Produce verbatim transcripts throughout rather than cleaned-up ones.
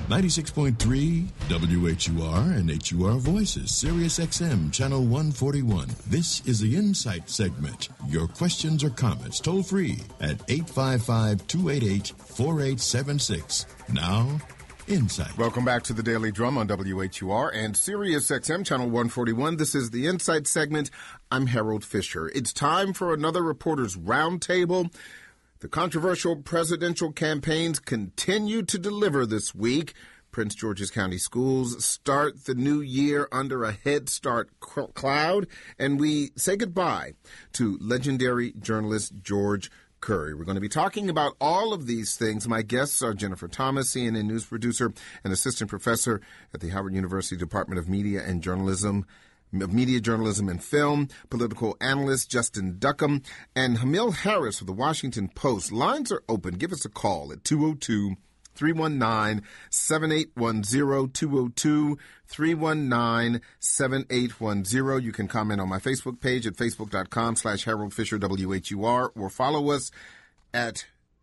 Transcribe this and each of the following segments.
ninety-six point three W H U R and H U R Voices, Sirius X M, Channel one forty-one. This is the Insight segment. Your questions or comments toll free at eight five five, two eight eight, four eight seven six. Now, Insight. Welcome back to the Daily Drum on W H U R and Sirius X M, Channel one forty-one. This is the Insight segment. I'm Harold Fisher. It's time for another Reporters Roundtable. The controversial presidential campaigns continue to deliver this week. Prince George's County Schools start the new year under a Head Start cloud, and we say goodbye to legendary journalist George Curry. We're going to be talking about all of these things. My guests are Jennifer Thomas, C N N News producer and assistant professor at the Howard University Department of Media and Journalism, of Media Journalism and Film, political analyst Justin Duckham, and Hamil Harris of the Washington Post. Lines are open. Give us a call at two oh two, three one nine, seven eight one zero, two oh two, three one nine, seven eight one zero. You can comment on my Facebook page at facebook.com slash Harold Fisher W H U R, or follow us at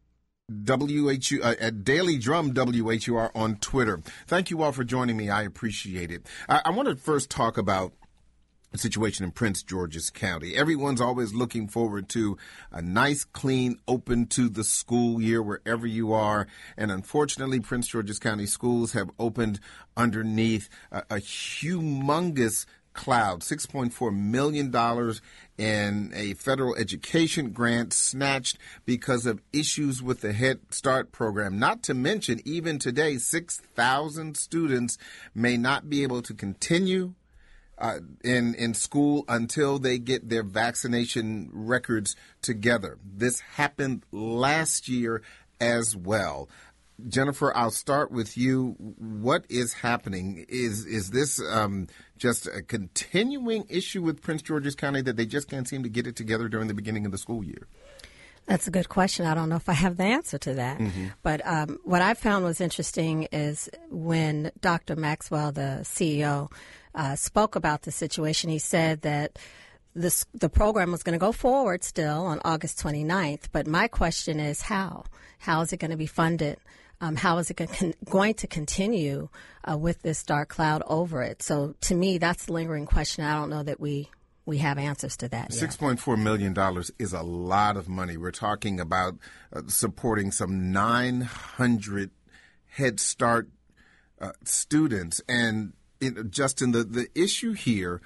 W H U uh, at Daily Drum W H U R on Twitter. Thank you all for joining me. I appreciate it. I, I want to first talk about the situation in Prince George's County. Everyone's always looking forward to a nice, clean, open to the school year wherever you are. And unfortunately, Prince George's County schools have opened underneath a, a humongous cloud, six point four million dollars in a federal education grant snatched because of issues with the Head Start program. Not to mention, even today, six thousand students may not be able to continue Uh, in in school until they get their vaccination records together. This happened last year as well. Jennifer, I'll start with you. What is happening? Is is this um, just a continuing issue with Prince George's County that they just can't seem to get it together during the beginning of the school year? That's a good question. I don't know if I have the answer to that. Mm-hmm. But um, what I found was interesting is when Doctor Maxwell, the C E O, uh, spoke about the situation, he said that this, the program was going to go forward still on August twenty-ninth. But my question is how? How is it going to be funded? Um, how is it con- going to continue uh, with this dark cloud over it? So to me, that's the lingering question. I don't know that we we have answers to that yet. six point four million dollars is a lot of money. We're talking about uh, supporting some nine hundred Head Start uh, students. And it, Justin, the, the issue here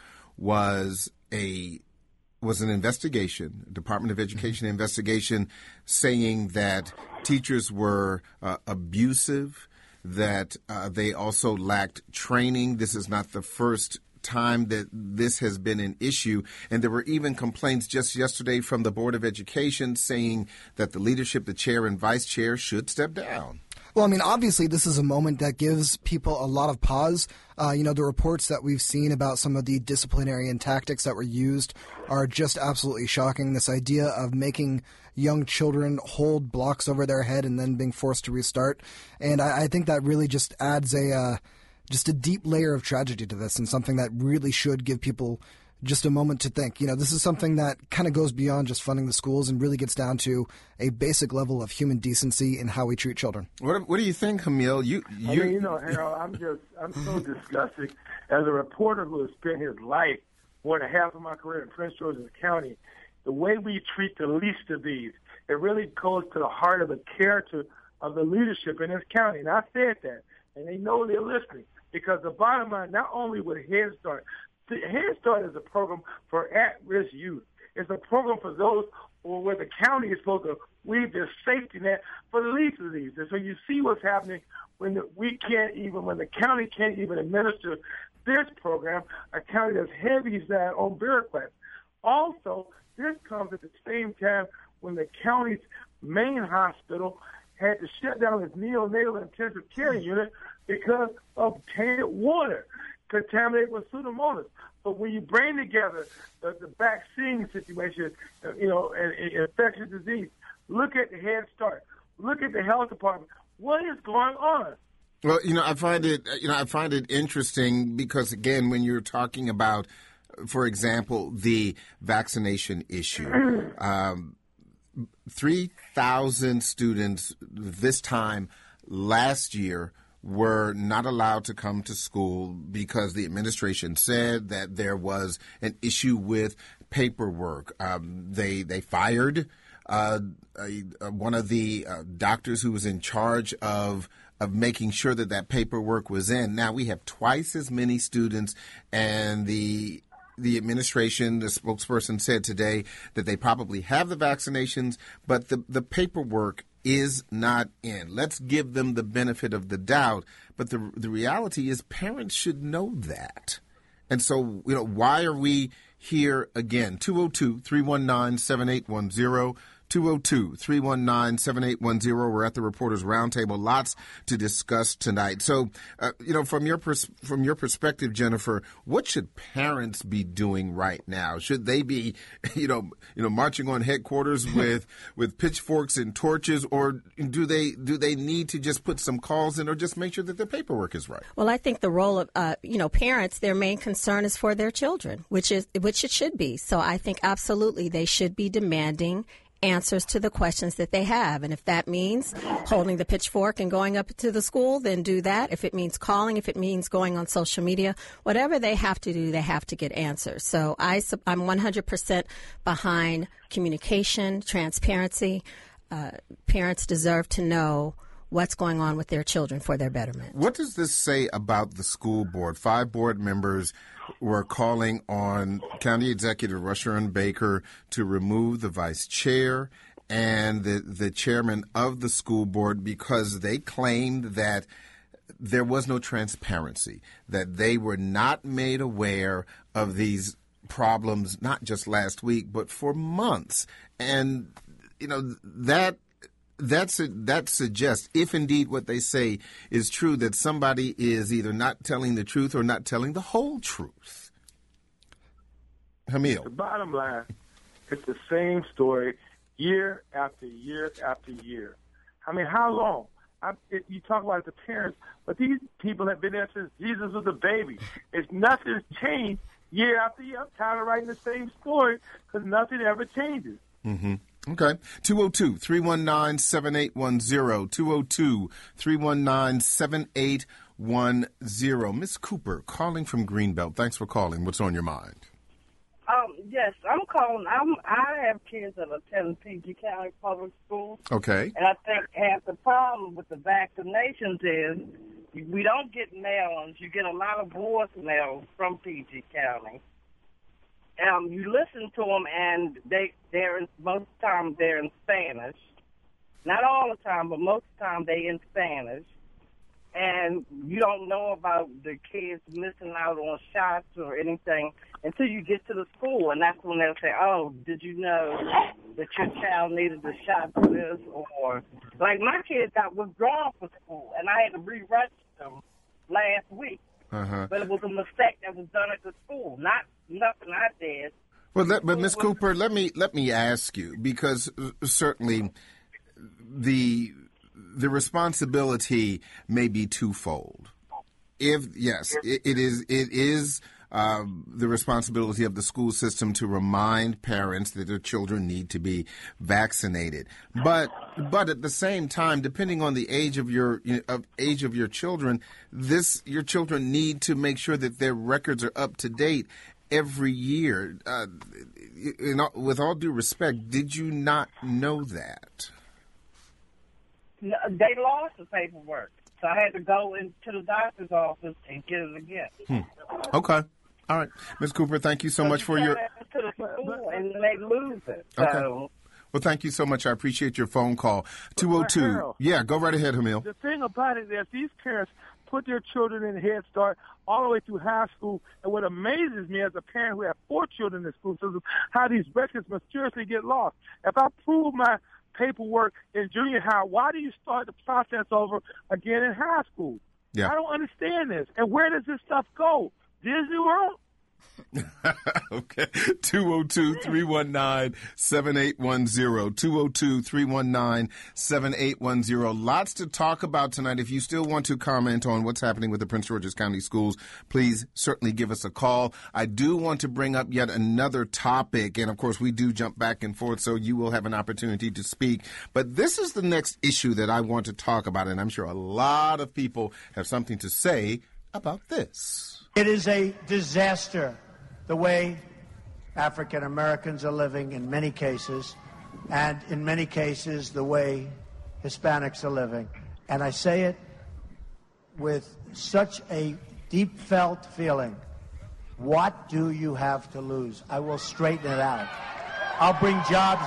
was a was an investigation, Department of Education mm-hmm. investigation, saying that teachers were uh, abusive, that uh, they also lacked training. This is not the first time that this has been an issue. And there were even complaints just yesterday from the Board of Education saying that the leadership, the chair and vice chair, should step down. Well, I mean, obviously, this is a moment that gives people a lot of pause. Uh, you know, the reports that we've seen about some of the disciplinarian tactics that were used are just absolutely shocking. This idea of making young children hold blocks over their head and then being forced to restart. And I, I think that really just adds a uh, just a deep layer of tragedy to this, and something that really should give people just a moment to think. You know, this is something that kind of goes beyond just funding the schools and really gets down to a basic level of human decency in how we treat children. What, what do you think, Hamil? You, you, I mean, you know, Harold, I'm just, I'm so disgusted. As a reporter who has spent his life, more than half of my career in Prince George's County, the way we treat the least of these, it really goes to the heart of the character of the leadership in this county. And I said that, and they know they're listening, because the bottom line, not only with Head Start, Head Start is a program for at-risk youth. It's a program for those where the county is supposed to weave their safety net for the least of these. And so you see what's happening when the, we can't even, when the county can't even administer this program, a county that's heavy that on bureaucrats. Also, this comes at the same time when the county's main hospital had to shut down its neonatal intensive care unit because of tainted water contaminated with Pseudomonas. But when you bring together the, the vaccine situation, you know, and, and infectious disease, look at the Head Start, look at the health department. What is going on? Well, you know, I find it, you know, I find it interesting because, again, when you're talking about, for example, the vaccination issue, um, three thousand students this time last year were not allowed to come to school because the administration said that there was an issue with paperwork. Um, they they fired uh, a, a, one of the uh, doctors who was in charge of of making sure that that paperwork was in. Now we have twice as many students, and the the administration, the spokesperson said today that they probably have the vaccinations, but the, the paperwork is not in. Let's give them the benefit of the doubt. But the the reality is parents should know that. And so, you know, why are we here again? two oh two, three one nine, seven eight one zero. two oh two, three one nine, seven eight one zero. We're at the Reporters Roundtable. Lots to discuss tonight. So, uh, you know, from your pers- from your perspective, Jennifer, what should parents be doing right now? Should they be, you know, you know, marching on headquarters with with pitchforks and torches, or do they do they need to just put some calls in, or just make sure that their paperwork is right? Well, I think the role of uh, you know parents, their main concern is for their children, which is which it should be. So I think absolutely they should be demanding answers to the questions that they have. And if that means holding the pitchfork and going up to the school, then do that. If it means calling, if it means going on social media, whatever they have to do, they have to get answers. So I, I'm one hundred percent behind communication, transparency. Uh, parents deserve to know what's going on with their children for their betterment. What does this say about the school board? Five board members were calling on County Executive Rushion Baker to remove the vice chair and the, the chairman of the school board because they claimed that there was no transparency, that they were not made aware of these problems, not just last week, but for months. And, you know, that That's a, that suggests, if indeed what they say is true, that somebody is either not telling the truth or not telling the whole truth. Hamil. The bottom line, it's the same story year after year after year. I mean, how long? I, it, you talk about the parents, but these people have been there since Jesus was a baby. It's nothing's changed year after year. I'm tired of writing the same story because nothing ever changes. Mm-hmm. Okay. two oh two, three one nine, seven eight one zero. two oh two, three one nine, seven eight one zero. Miss Cooper, calling from Greenbelt. Thanks for calling. What's on your mind? Um, yes, I'm calling. I'm, I have kids that attend P G County Public Schools. Okay. And I think half the problem with the vaccinations is we don't get mail-ins. You get a lot of voicemails from P G County. Um, you listen to them, and they, they're in, most of the time they're in Spanish. Not all the time, but most of the time they're in Spanish. And you don't know about the kids missing out on shots or anything until you get to the school, and that's when they'll say, oh, did you know that your child needed a shot for this? Or, like, my kids got withdrawn from school, and I had to re-register them last week. Uh-huh. But it was a mistake that was done at the school, not nothing I did. Well, let, but Miz Cooper, let me let me ask you, because certainly the the responsibility may be twofold. If yes, it, it is it is um, the responsibility of the school system to remind parents that their children need to be vaccinated. But but at the same time, depending on the age of your you know, of age of your children, this your children need to make sure that their records are up to date every year. Uh, in all, with all due respect, did you not know that? No, they lost the paperwork, so I had to go into the doctor's office and get it again. Hmm. Okay. All right. Miz Cooper, thank you so much for your... To the school and they lose it. So. Okay. Well, thank you so much. I appreciate your phone call. two oh two. Harold, Yeah, go right ahead, Hamil. the thing about it is these parents put their children in Head Start all the way through high school. And what amazes me as a parent who has four children in the school system, how these records mysteriously get lost. If I prove my paperwork in junior high, why do you start the process over again in high school? Yeah. I don't understand this. And where does this stuff go? Disney World? Okay. two oh two, three one nine, seven eight one zero. two oh two, three one nine, seven eight one zero. Lots to talk about tonight. If you still want to comment on what's happening with the Prince George's County Schools, please certainly give us a call. I do want to bring up yet another topic, and of course we do jump back and forth, so you will have an opportunity to speak. But this is the next issue that I want to talk about, and I'm sure a lot of people have something to say about this. It is a disaster the way African Americans are living in many cases, and in many cases the way Hispanics are living. And I say it with such a deep felt feeling. What do you have to lose? I will straighten it out. I'll bring jobs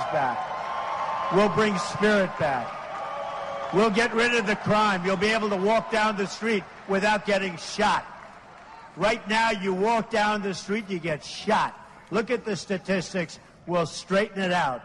back. We'll bring spirit back. We'll get rid of the crime. You'll be able to walk down the street without getting shot. Right now, you walk down the street, you get shot. Look at the statistics. We'll straighten it out.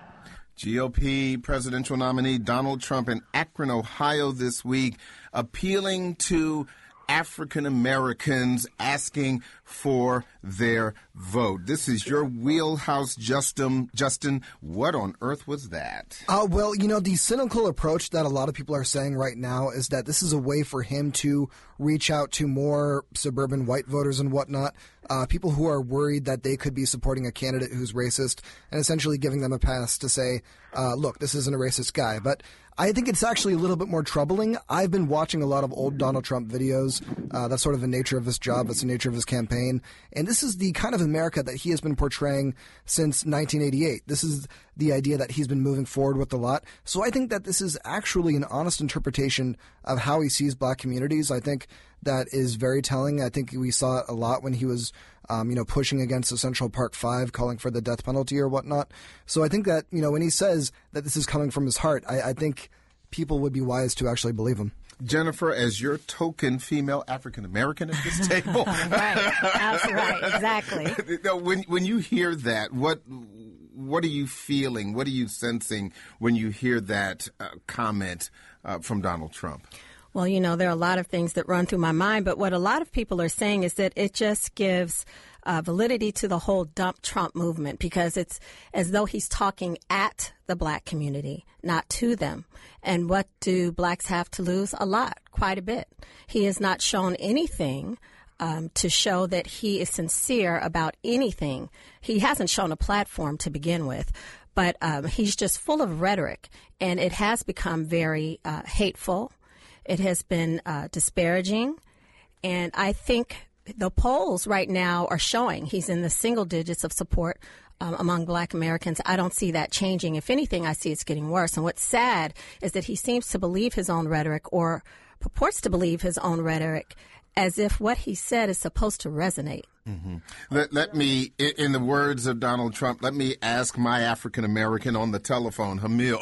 G O P presidential nominee Donald Trump in Akron, Ohio this week, appealing to African Americans, asking for their vote. This is your wheelhouse, Justin. Justin, what on earth was that? Uh, well, you know, the cynical approach that a lot of people are saying right now is that this is a way for him to reach out to more suburban white voters and whatnot, uh, people who are worried that they could be supporting a candidate who's racist, and essentially giving them a pass to say, uh, look, this isn't a racist guy. But I think it's actually a little bit more troubling. I've been watching a lot of old Donald Trump videos. Uh, that's sort of the nature of his job. That's the nature of his campaign. And this is the kind of America that he has been portraying since nineteen eighty-eight. This is the idea that he's been moving forward with a lot. So I think that this is actually an honest interpretation of how he sees black communities. I think that is very telling. I think we saw it a lot when he was, um, you know, pushing against the Central Park Five, calling for the death penalty or whatnot. So I think that, you know, when he says that this is coming from his heart, I, I think people would be wise to actually believe him. Jennifer, as your token female African American at this table, right? That's right, exactly. When when you hear that, what what are you feeling? What are you sensing when you hear that uh, comment uh, from Donald Trump? Well, you know, there are a lot of things that run through my mind, but what a lot of people are saying is that it just gives uh, validity to the whole dump Trump movement, because it's as though he's talking at the black community, not to them. And what do blacks have to lose? A lot, quite a bit. He has not shown anything um, to show that he is sincere about anything. He hasn't shown a platform to begin with, but um, he's just full of rhetoric, and it has become very uh, hateful. It has been uh, disparaging, and I think the polls right now are showing he's in the single digits of support um, among black Americans. I don't see that changing. If anything, I see it's getting worse. And what's sad is that he seems to believe his own rhetoric, or purports to believe his own rhetoric, as if what he said is supposed to resonate. Mm-hmm. Let, let me, in the words of Donald Trump, let me ask my African American on the telephone, Hamil,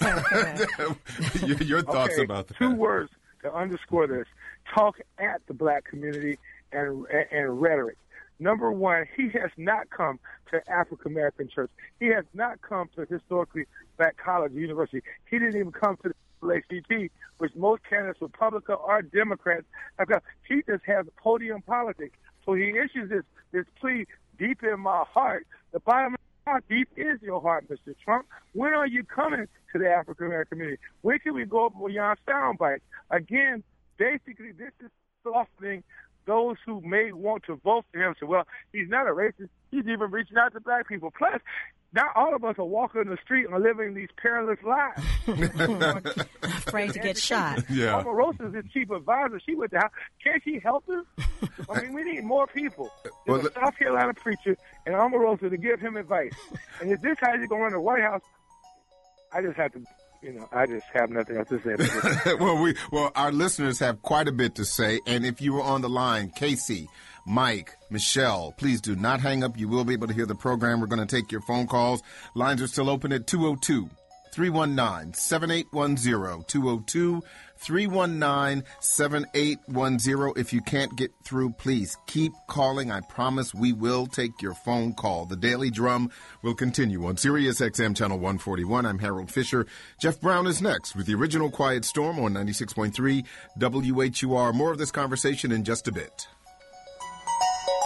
your, your thoughts okay, about that. Two words to underscore this: talk at the black community and and, and rhetoric. Number one, he has not come to African American church. He has not come to historically black college or university. He didn't even come to the A C T, which most candidates, Republican or Democrats, have got. He just has podium politics. So he issues this, this plea deep in my heart. The bottom line, how deep is your heart, Mister Trump? When are you coming to the African American community? When can we go beyond soundbites? Again, basically, this is softening those who may want to vote for him. So, well, he's not a racist. He's even reaching out to black people. Plus, not all of us are walking the street and living these perilous lives. Afraid to get shot. Yeah. Omarosa is his chief advisor. She went down. Can't she help us? I mean, we need more people. There's well, a South Carolina preacher and Omarosa to give him advice. And if this guy's going to run the White House, I just have to, you know, I just have nothing else to say. well, we, well, our listeners have quite a bit to say. And if you were on the line, Casey, Mike, Michelle, please do not hang up. You will be able to hear the program. We're going to take your phone calls. Lines are still open at two oh two, three one nine, seven eight one zero, two oh two, three one nine, seven eight one zero. If you can't get through, please keep calling. I promise we will take your phone call. The Daily Drum will continue on Sirius X M Channel one forty-one. I'm Harold Fisher. Jeff Brown is next with the original Quiet Storm on ninety-six point three W H U R. More of this conversation in just a bit.